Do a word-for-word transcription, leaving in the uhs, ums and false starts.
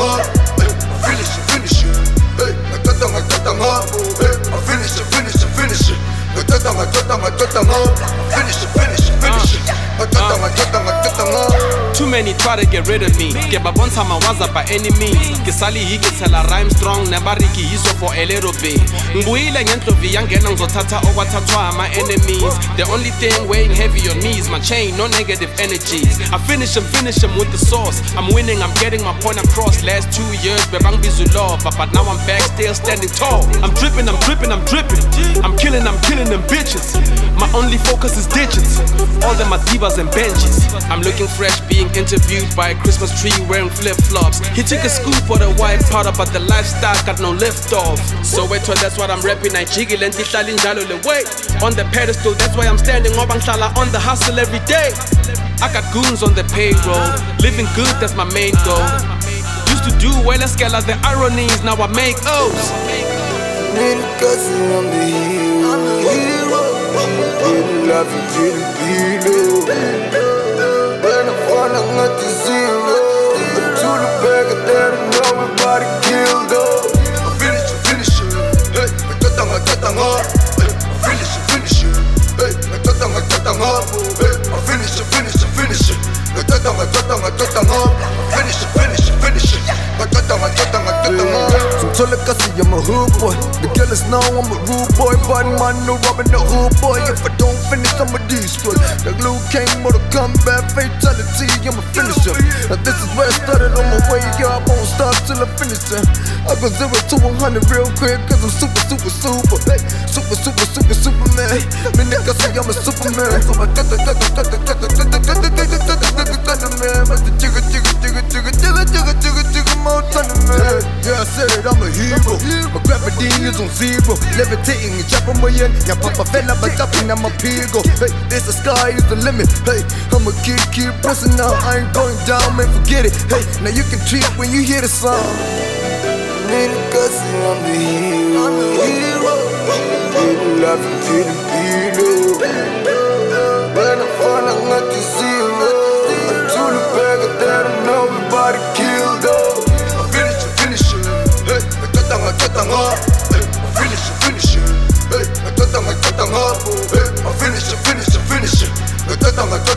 nga, I finish it, finish it. Hey, ngaqeda ngaqeda nga, hey, I finish it, finish it, finish it. Ngaqeda ngaqeda ngaqeda nga, finish it, finish it, finish it. Ngaqeda ngaqeda ngaqeda nga. Too many try to get rid of me. Ke ba bontsha mawaza by any means. Ke sali hi ke tshela rhyme strong, never riki yiso for a little bit. Ngibuyile ngendlovi yangena ngizothatha okwathathwa my enemies. The only thing weighing heavy on me is my chain, no negative energies. I finish him, finish him with the sauce. I'm winning, I'm getting my point across. Last two years, bebang bizulova, but now I'm back, still standing tall. I'm dripping, I'm dripping, I'm dripping. I'm killing, I'm killing them bitches. My only focus is digits. All them are divas and benches. I'm looking fresh, being interviewed by a Christmas tree wearing flip-flops. He took a scoop for the white powder, but the lifestyle got no lift off. So wait, that's what I'm rapping. I jiggle and tihlali njalo le way. On the pedestal, that's why I'm standing up and on the hustle every day. I got goons on the payroll, living good, that's my main goal. Used to do well, let's scale out the ironies, now I make O's. Need a cousin, I'm the hero. I'm the hero. Getting love and getting below. When I fall, I'm at the zero. To the bag of that, I know everybody killed though. I finish it, finish it. Hey, I got them, I got them up. Hey, I finish it, finish it. Hey, I got them, I got them up. Hey, I finish it, finish it, finish it. I got them, I got them, I got them up. Finish it, finish it, finish it. I got them, I got them, I got them up. So tell the Cassie I'm a hood boy. The killers know I'm a rude boy. But man, no robbing the hood boy. If I don't finish, I'ma destroy. The glue came with a comeback fatality. I'm a finisher. Now this is where I started on my way. Yeah, I won't stop till I finish it. I go zero to one hundred real quick, cause I'm super, super, super. Hey, super, super, super, superman. Me nigga say I'm a superman. So I got the, got the, got the, got the, got the, got the, got the, got the, got the, got the, man. But the jigga, jigga, jigga, jigga, jigga, jigga, jigga, jigga, more thunder, man. Yeah, I said it, I'm a hero. My gravity is on zero. Levitating and chopping my end. Yeah, Papa fella, but chopping, I'm a pigo. Hey, this the sky is the limit. Hey, I'm a kid, keep pressing now. I ain't going down, man, forget it. Hey, now you can treat when you hear the song. Need a cousin, I'm the hero. I'm the hero. Getting love and getting below. When I fall, I'm at the zero. To the bag of that, I know everybody killed though. I finish it, finish it. Hey, I got them, I got them up. Hey, I finish it, finish it. Hey, I got them, I got them up. Hey, I finish it, finish it, finish it. I got them, I got